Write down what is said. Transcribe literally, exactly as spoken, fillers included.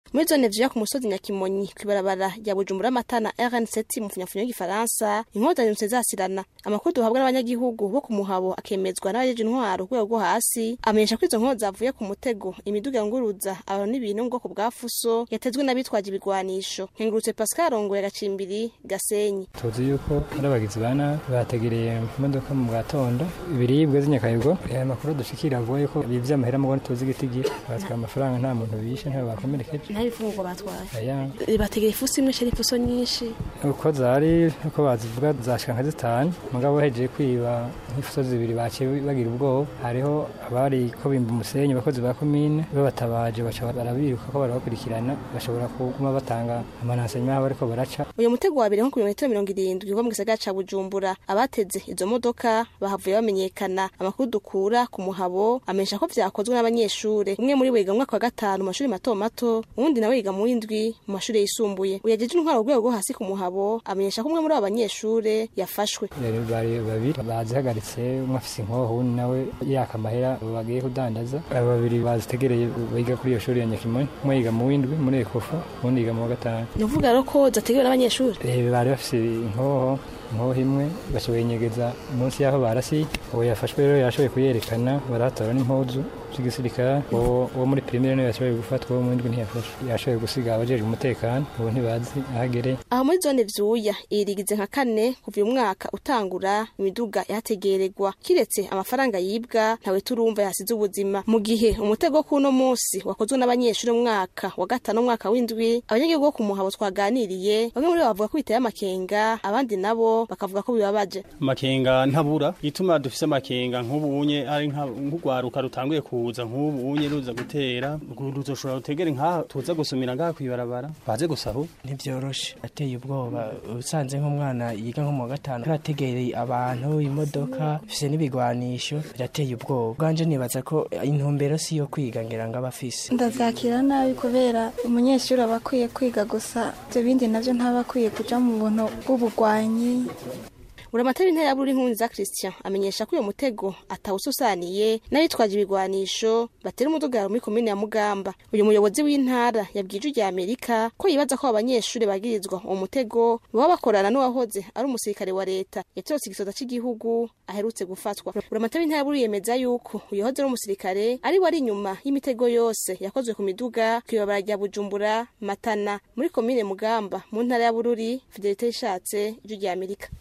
muri zone vya ku musozi Nyakimonyi kwibarabara rya Bujumbura Matana R N sept mu funyafunyo y'igifaransa inkota nyinshi zasirana amakuru duhabwa n'abanyagihugu bo ku Muhabo akemezwa n'abajeje intwaro rwego rwo hasi amenyesha ko izo nkota zavuye ku mutego imiduga nguruza abantu n'ibintu ngo ku bwa fuso yatezwe n'abitwaje ibigwanisho nkengurutse Pascal Rongo ya Gacimbiri Gasenyi tuzi yuko arabagizi bana bategereye imodoka mu gatondo ibiribwe z'inyakayigo aya makuru dushikira avuye ko bivya amahera mu gone tuzi gitigi batwa amafaranga nta muntu bishe nta bakomerekeje nta bifungwa batwaye aya bategereye fuso imwe sheri fuso nyinshi uko zari uko bazivuga zashika nka zitanu mugabo heje kwiba nk'ifuso zibiri bace bagira ubwoba hariho abari ko bimba umusenyi bakozi ba komine babatabaje baca barabiruka ko barabakurikirana bashobora kuguma batanga amanasenya abo ariko baraca uyu mutego wabire nko ku kilometero mirongo irindwi wo mu gisagara ca Bujumbura abateze izo modoka bahavuye bamenyekana amakuru dukura ku Muhabo amenyesha ko vyakozwe n'abanyeshure umwe muri wiga mu mwaka wa gatanu mu mashuri mato mato uwundi nawe yiga mu w'indwi mu mashuri yisumbuye uyajeje intwaro rwego rwo hasi ku Muhabo amenyesha ko umwe muri abo banyeshure yafashwe rero bari babiri bazihagaritse umwe afise inkoho uwundi nawe yaka amahera bagiye kudandaza abo babiri bazitegereye biga kuri iyo shuri ya Nyakimonyi umwe yiga mu w'indwi muri Ekofa uwundi yiga mu wa gatanu nuvuga rero ko zategewe n'abanyeshure eh bari bafise inkoho inkoho imwe bashoboye nyegeza munsi yaho barasi uwo yafashwe rero yashoboye kuyerekana baratora n'impuzu z'igisirikare uwo muri primaire niwe yashoboye gufatwa uwo mu ndwi ntiyafashwe yashoboye gusiga abajeje umutekano uwo ntibazi ahagere aho muri zone vyuya irigize nka kane kuva uyu mwaka utangura imiduga yategererwa kiretse amafaranga yibwa ntawe turumva yasize ubuzima mu gihe umutego kuno munsi wakozwe n'abanyeshuri mu mwaka wa gatanu mwaka w'indwi abanyagihugu bo ku Muhabo twaganiriye bamwe muri bavuga ko biteye amakenga abandi nabo bakavuga ko bibabaje makenga ntabura ituma dufise makenga nk'ubunye ari nk'ugwaruka rutanguye kuza nk'ubunye ruza gutera ruzoshobora gutegera nka tuza gusumira ngaha kwibarabara baze gusaho ntivyoroshe ateye ubwoba usanze nk'umwana yiga nko mu gatanu arategereye abantu imodoka bifise n'ibigwanisho birateye ubwoba bwanje nibaza ko intumbero si yo kwiga ngira ngo abafise ndazakira nabi kubera umunyeshuri abakwiye kwiga gusa ibyo bindi navyo ntabakwiye kuja mu buntu bw'ubugwanyi Uramatari intera ya Bururi Nkunzi za Christian amenyesha ko uyo mutego atawususaniye n'abitwaje ibigwanisho batera umudugaro muri komine ya Mugamba uyu muyobozi w'intara yabwije rya Amerika ko yibaza ko abanyeshure bagirizwa uwo mutego baba bakorana n'uwahoze ari umusirikare wa leta yatorotse igisoda cy'igihugu aherutse gufatwa Uramatari intera ya Bururi yemeza yuko uyohoze ari umusirikare ari wari inyuma y'imitego yose yakozwe ku miduga kwibabara rya Bujumbura Matana muri komine Mugamba mu ntara ya Bururi Fidelite ishatse rya Amerika.